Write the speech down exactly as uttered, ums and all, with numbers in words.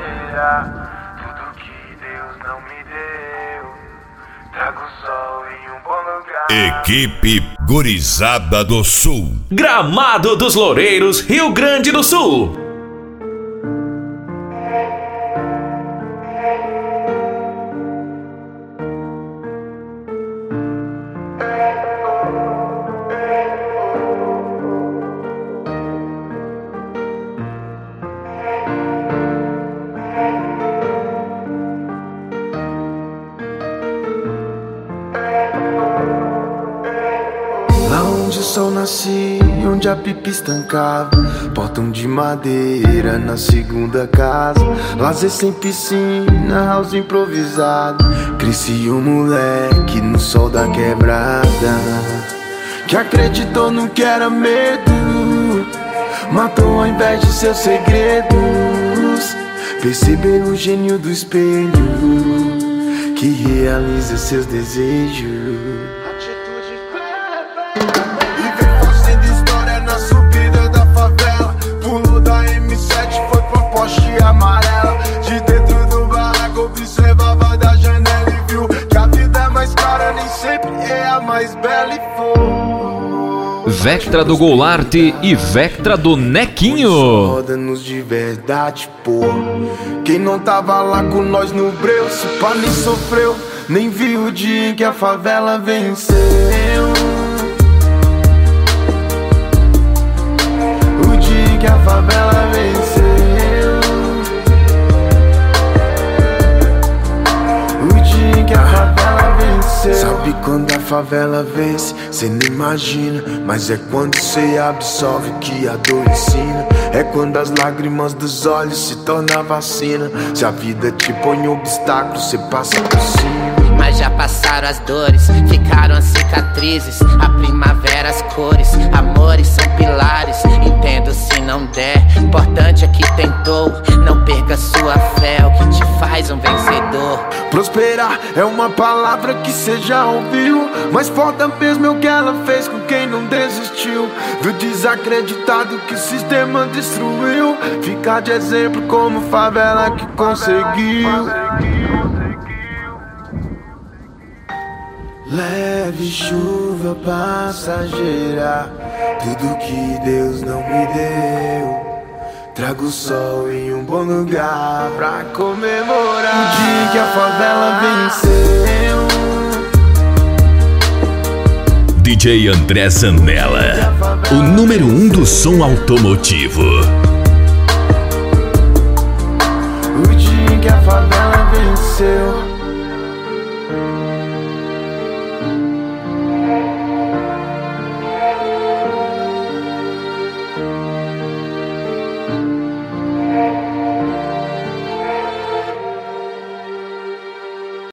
passageira. Tudo que Deus não me deu, trago o sol em um bom lugar. Equipe Gurizada do Sul. Gramado dos Loureiros, Rio Grande do Sul. Eu nasci onde a pipa estancava, portão de madeira na segunda casa, lazer sem piscina, house improvisado. Cresci um moleque no sol da quebrada, que acreditou no que era medo, matou ao invés de seus segredos. Percebeu o gênio do espelho, que realiza seus desejos. Amarela, de dentro do barraco observava da janela e viu que a vida é mais cara, nem sempre é a mais bela e foi. Vectra do Goulart e Vectra do Nequinho. Roda-nos de verdade, pô. Quem não tava lá com nós no breu, se pá nem sofreu, nem viu o dia em que a favela venceu. O dia em que a favela venceu. Sabe quando a favela vence, cê nem imagina, mas é quando cê absorve que a dor ensina. É quando as lágrimas dos olhos se tornam vacina. Se a vida te põe obstáculos, cê passa por cima. Mas já passaram as dores, ficaram as cicatrizes. A primavera, as cores, amores são pilares. Entendo se não der, importante é que tentou. Não perca sua fé, é o que te faz um vencedor. Prosperar é uma palavra que cê já ouviu, mas foda mesmo é o que ela fez com quem não desistiu. Viu desacreditado que o sistema destruiu, ficar de exemplo como favela que conseguiu. Leve chuva passageira, tudo que Deus não me deu, trago o sol em um bom lugar pra comemorar o dia que a favela venceu. D J André Zanella, o número um do som automotivo. O dia que a favela venceu.